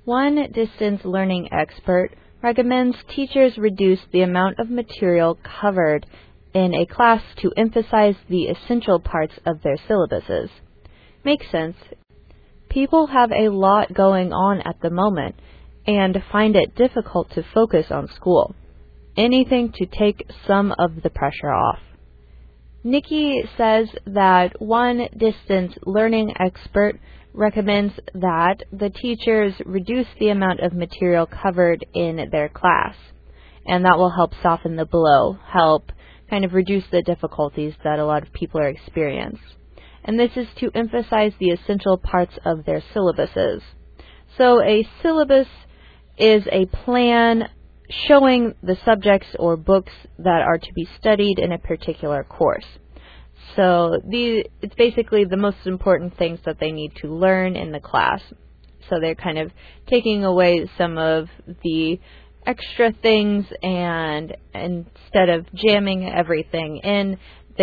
One distance learning expert recommends teachers reduce the amount of material covered in a class to emphasize the essential parts of their syllabuses. Makes sense. People have a lot going on at the moment and find it difficult to focus on school. Anything to take some of the pressure off. Nikki says that one distance learning expert recommends that the teachers reduce the amount of material covered in their class, and that will help soften the blow, help kind of reduce the difficulties that a lot of people are experiencing. And this is to emphasize the essential parts of their syllabuses. So a syllabus is a plan showing the subjects or books that are to be studied in a particular course. So it's basically the most important things that they need to learn in the class. So they're kind of taking away some of the extra things, and instead of jamming everything in,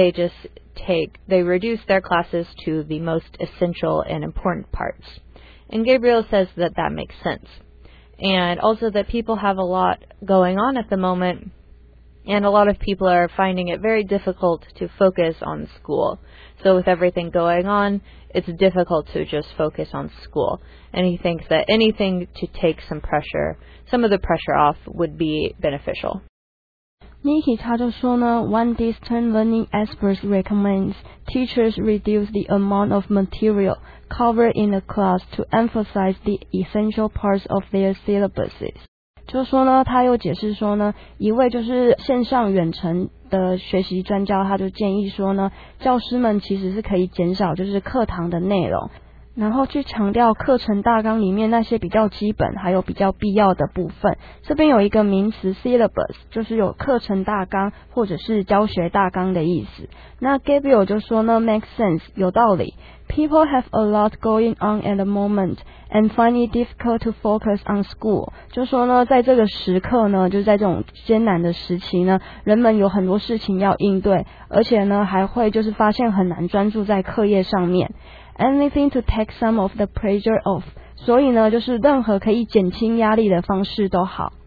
they reduce their classes to the most essential and important parts. And Gabriel says that that makes sense. And also that people have a lot going on at the moment, and a lot of people are finding it very difficult to focus on school. So with everything going on, it's difficult to just focus on school. And he thinks that anything to take some of the pressure off would be beneficial. Nikki 他就说呢 ，One distance learning expert recommends teachers reduce the amount of material covered in the class to emphasize the essential parts of their syllabuses。就是说呢，他又解释说呢，一位就是线上远程的学习专家，他就建议说呢，教师们其实是可以减少就是课堂的内容，然后去强调课程大纲里面那些比较基本还有比较必要的部分。这边有一个名词 syllabus， 就是有课程大纲或者是教学大纲的意思。那 Gabriel 就说呢 makes sense， 有道理。People have a lot going on at the moment and find it difficult to focus on school。 就说呢，在这个时刻呢，就是在这种艰难的时期呢，人们有很多事情要应对，而且呢，还会就是发现很难专注在课业上面。Anything to take some of the pressure off。 所以呢，就是任何可以减轻压力的方式都好。